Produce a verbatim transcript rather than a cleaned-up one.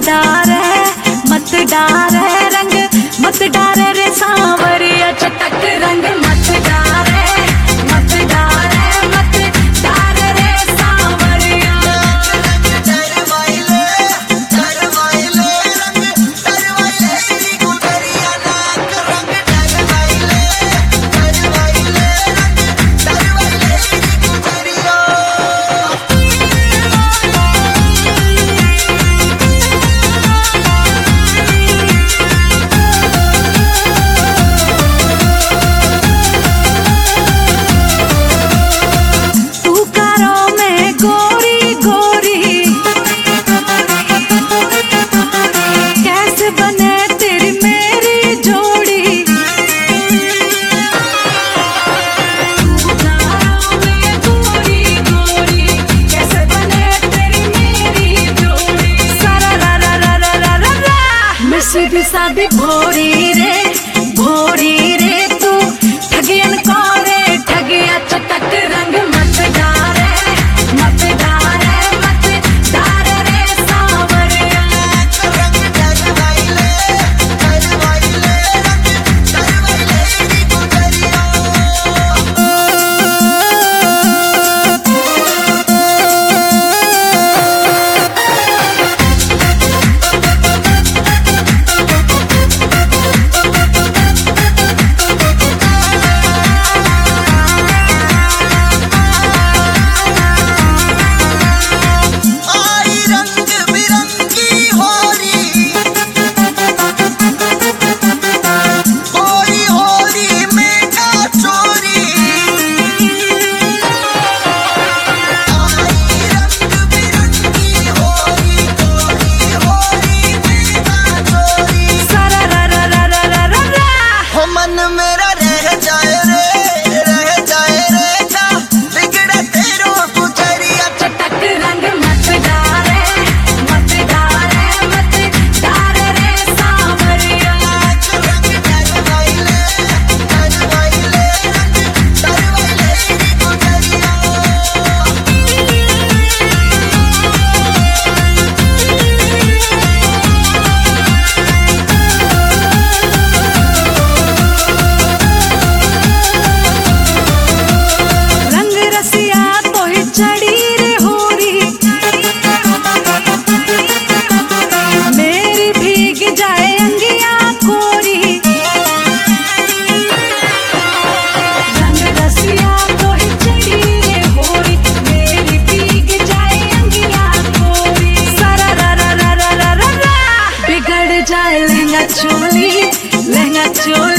डारे मत डारे रंग मत डारे रे सांवरिया चटक रंग मत डारे मत डारे मत डारे रे सांवरिया डर वाइले डर वाइले रंग डर वाइले नी गुजरिया नाक रंग डर वाइले डर वाइले रंग डर वाइले नी गुजरिया सीधी सादी भोरी रे भोरी रे तू ठगियन को रे ठगिया चटक रंग मत डारे मत डारे मत डारे रे सांवरिया रंग डर वाइले डर वाइले रंग डर वाइले नी गुजरिया आई रंग बिरंगी होरी होरी होरी में का चोरी आई रंग बिरंगी होरी होरी होरी में का चोरी सरा रा रा रा रा रा रा रा हो मन मेरा रह जाए रे रह जाए रे जा बिगड़े तेरो गुजरिया चटक रंग मत डारे मत डारे मत डारे रे सांवरिया रंग डर वाइले डर वाइले रंग डर वाइले नी गुजरिया रंग रसिया तोहे चढ़ी रे होरी मेरी भीग जाए अंगिया कोरी रंग रसिया तोहे चढ़ी रे होरी मेरी भीग जाए अंगिया कोरी सरा रा रा रा रा रा रा रा बिगड़ जाए लहंगा चोली लहंगा चोली